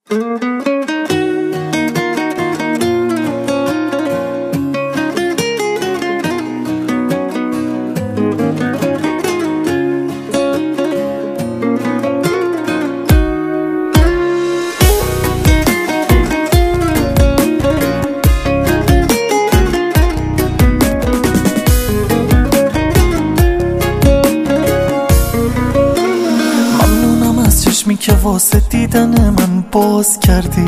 که واسه دیدن من باز کردی،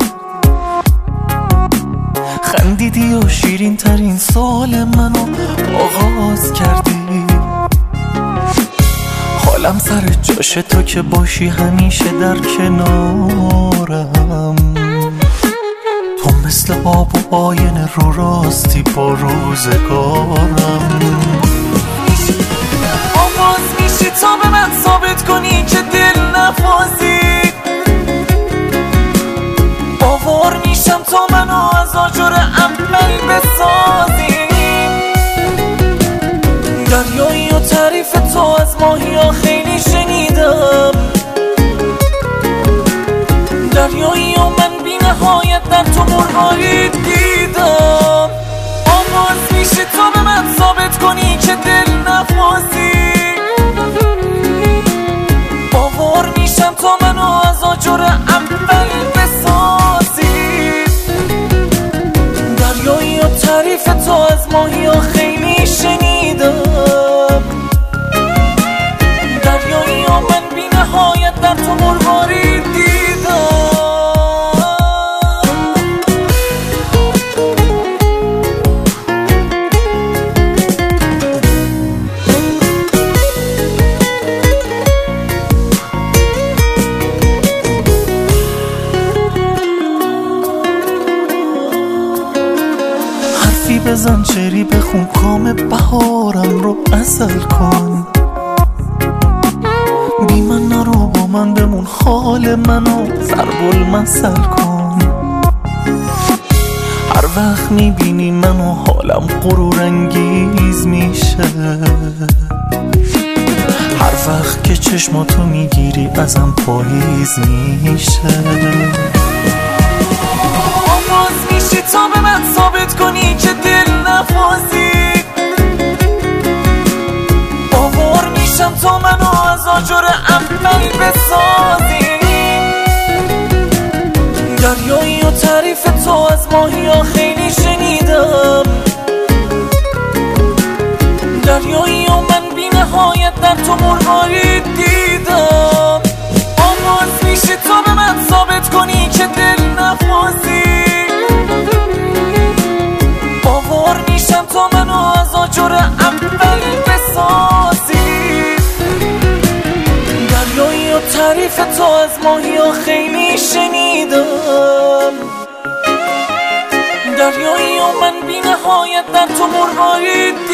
خندیدی و شیرین ترین سال منو آغاز کردی. حالم سر جاشه تو که باشی همیشه در کنارم، تو مثل آب و آینه رو راستی با روزگارم. آغاز میشی تا به من ثابت کنی که دل نفازی، باور میشم تا منو از آجر اول بسازی. دریایی و تعریف تو از ماهی ها خیلی شنیدم، دریایی و من بی نهایت در تو مرغاری دیدم. آغاز میشی تا به من ثابت کنی که دل نفازی، باور میشم تا منو از آجر اول بسازی. دریایی و تعریف تو از ماهی ها خیلی شنیدم، دریایی و من بی نهایت در تو مرغاری دیدم. بزن چری بخون کام بهارم رو عسل کن، بی من نرو با من بمون حال منو ضرب المثل کن. هر وقت میبینی منو حالم غرور انگیز میشه، هر وقت که چشماتو میگیری ازم پاییز میشه. آغاز میشی تا به من ثابت کنی که دل نفازی، باور میشم تا منو از آجر اول بسازی. دریایی و تعریف تو از ماهی ها خیلی شنیدم، دریایی و من بی نهایت در تو مرغاری دیدم. آغاز میشی تا به من ثابت کنی که دل نفازی، باور میشم تا منو از آجر اول بسازی. دریایی و تعریف تو از ماهی ها خیلی شنیدم، دریایی و من بی نهایت در تو مرغاری